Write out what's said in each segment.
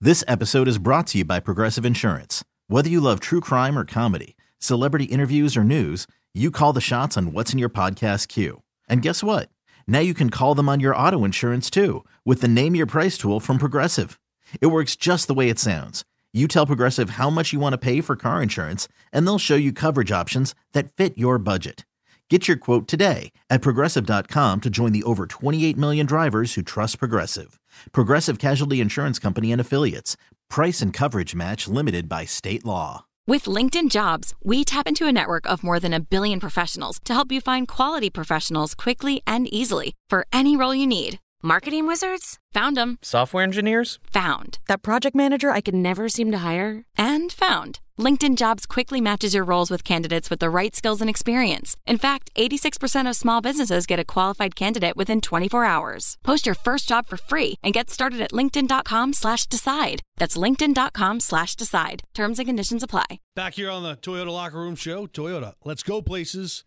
This episode is brought to you by Progressive Insurance. Whether you love true crime or comedy, celebrity interviews or news, you call the shots on what's in your podcast queue. And guess what? Now you can call them on your auto insurance too with the Name Your Price tool from Progressive. It works just the way it sounds. You tell Progressive how much you want to pay for car insurance, and they'll show you coverage options that fit your budget. Get your quote today at Progressive.com to join the over 28 million drivers who trust Progressive. Progressive Casualty Insurance Company and Affiliates. Price and coverage match limited by state law. With LinkedIn Jobs, we tap into a network of more than 1 billion professionals to help you find quality professionals quickly and easily for any role you need. Marketing wizards? Found them. Software engineers? Found. That project manager I could never seem to hire? And found. LinkedIn Jobs quickly matches your roles with candidates with the right skills and experience. In fact, 86% of small businesses get a qualified candidate within 24 hours. Post your first job for free and get started at linkedin.com/decide. That's linkedin.com/decide. Terms and conditions apply. Back here on the Toyota Locker Room Show, Toyota, let's go places.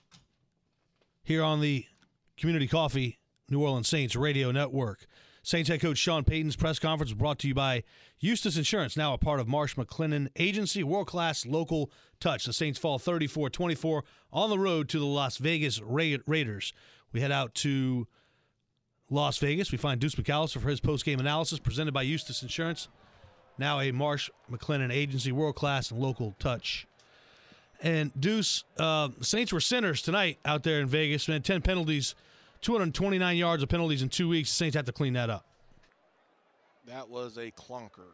Here on the Community Coffee New Orleans Saints Radio Network. Saints head coach Sean Payton's press conference was brought to you by Eustis Insurance, now a part of Marsh McLennan Agency, world-class local touch. The Saints fall 34-24 on the road to the Las Vegas Raiders. We head out to Las Vegas. We find Deuce McAllister for his post-game analysis presented by Eustis Insurance, now a Marsh McLennan Agency, world-class and local touch. And Deuce, Saints were sinners tonight out there in Vegas, man. 10 penalties. 229 yards of penalties in 2 weeks. The Saints have to clean that up. That was a clunker,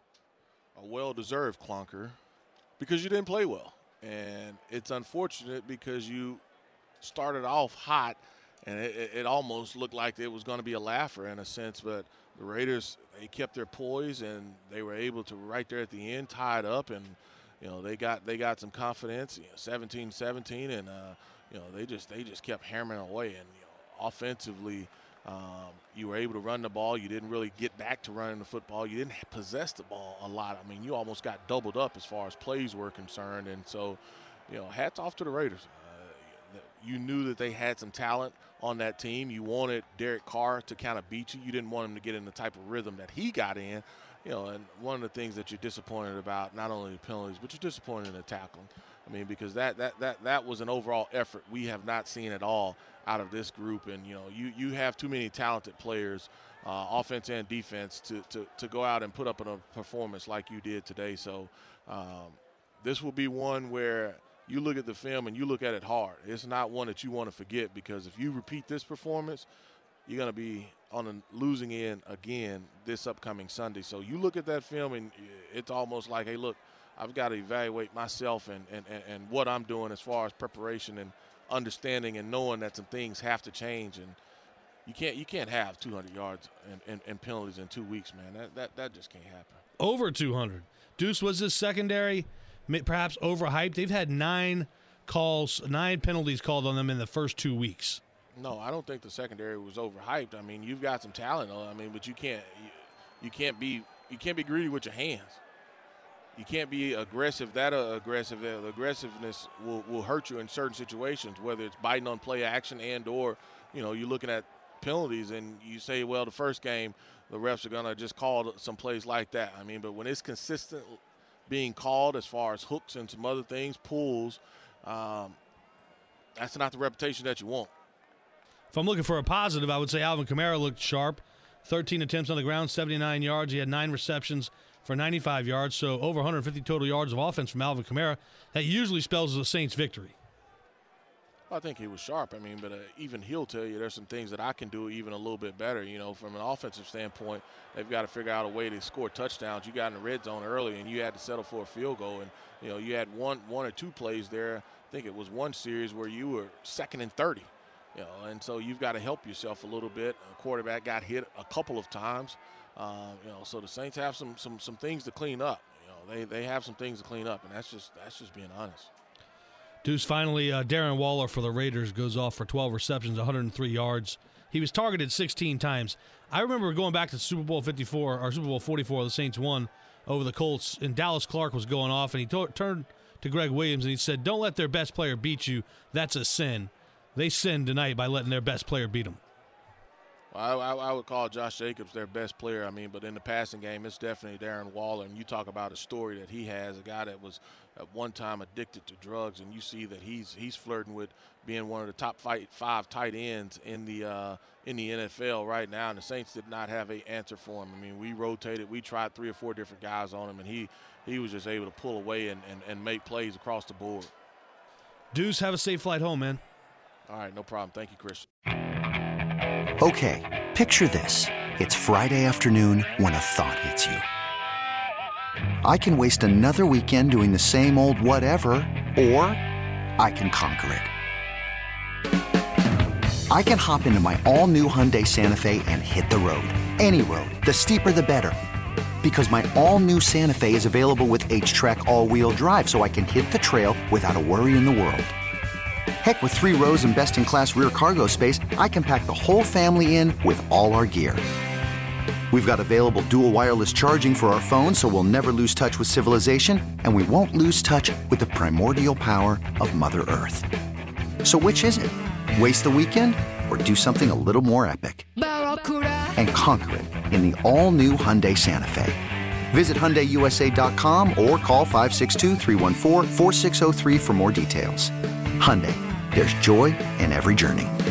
a well-deserved clunker, because you didn't play well. And it's unfortunate because you started off hot, and it almost looked like it was going to be a laugher in a sense. But the Raiders, they kept their poise, and they were able to, right there at the end, tie it up. And, they got some confidence, 17-17, and, they just kept hammering away. And, offensively, you were able to run the ball. You didn't really get back to running the football. You didn't possess the ball a lot. I mean, you almost got doubled up as far as plays were concerned. And so, hats off to the Raiders. You knew that they had some talent on that team. You wanted Derek Carr to kind of beat you. You didn't want him to get in the type of rhythm that he got in. And one of the things that you're disappointed about, not only the penalties, but you're disappointed in the tackling. I mean, because that was an overall effort we have not seen at all out of this group. And, you have too many talented players, offense and defense, to go out and put up a performance like you did today. So this will be one where you look at the film and you look at it hard. It's not one that you want to forget, because if you repeat this performance, you're going to be on the losing end again this upcoming Sunday. So you look at that film and it's almost like, hey, look, I've got to evaluate myself and what I'm doing as far as preparation and understanding and knowing that some things have to change. And you can't have 200 yards and penalties in 2 weeks, man. That just can't happen. Over 200. Deuce, was this secondary perhaps overhyped? They've had 9 penalties called on them in the first 2 weeks. No, I don't think the secondary was overhyped. I mean, you've got some talent, but you can't be greedy with your hands. You can't be aggressive. Aggressive. The aggressiveness will hurt you in certain situations, whether it's biting on play action or you're looking at penalties and you say, well, the first game the refs are going to just call some plays like that. I mean, but when it's consistent being called as far as hooks and some other things, pulls, that's not the reputation that you want. If I'm looking for a positive, I would say Alvin Kamara looked sharp. 13 attempts on the ground, 79 yards. He had 9 receptions for 95 yards, so over 150 total yards of offense from Alvin Kamara. That usually spells the Saints' victory. I think he was sharp. I mean, but even he'll tell you there's some things that I can do even a little bit better. From an offensive standpoint, they've got to figure out a way to score touchdowns. You got in the red zone early, and you had to settle for a field goal. And, you had one or two plays there. I think it was one series where you were 2nd and 30. And so you've got to help yourself a little bit. The quarterback got hit a couple of times. So the Saints have some things to clean up. They have some things to clean up, and that's just being honest. Deuce, finally, Darren Waller for the Raiders goes off for 12 receptions, 103 yards. He was targeted 16 times. I remember going back to Super Bowl 54 or Super Bowl 44, the Saints won over the Colts, and Dallas Clark was going off, and he turned to Greg Williams and he said, "Don't let their best player beat you. That's a sin." They sinned tonight by letting their best player beat them. I would call Josh Jacobs their best player. I mean, but in the passing game, it's definitely Darren Waller. And you talk about a story that he has, a guy that was at one time addicted to drugs, and you see that he's flirting with being one of the top 5 tight ends in the NFL right now. And the Saints did not have an answer for him. I mean, we rotated. We tried 3 or 4 different guys on him, and he was just able to pull away and make plays across the board. Deuce, have a safe flight home, man. All right, no problem. Thank you, Chris. Okay, picture this. It's Friday afternoon when a thought hits you. I can waste another weekend doing the same old whatever, or I can conquer it. I can hop into my all-new Hyundai Santa Fe and hit the road. Any road. The steeper, the better. Because my all-new Santa Fe is available with H-Track all-wheel drive, so I can hit the trail without a worry in the world. Heck, with 3 rows and best-in-class rear cargo space, I can pack the whole family in with all our gear. We've got available dual wireless charging for our phones, so we'll never lose touch with civilization, and we won't lose touch with the primordial power of Mother Earth. So which is it? Waste the weekend or do something a little more epic? And conquer it in the all-new Hyundai Santa Fe. Visit HyundaiUSA.com or call 562-314-4603 for more details. Hyundai, there's joy in every journey.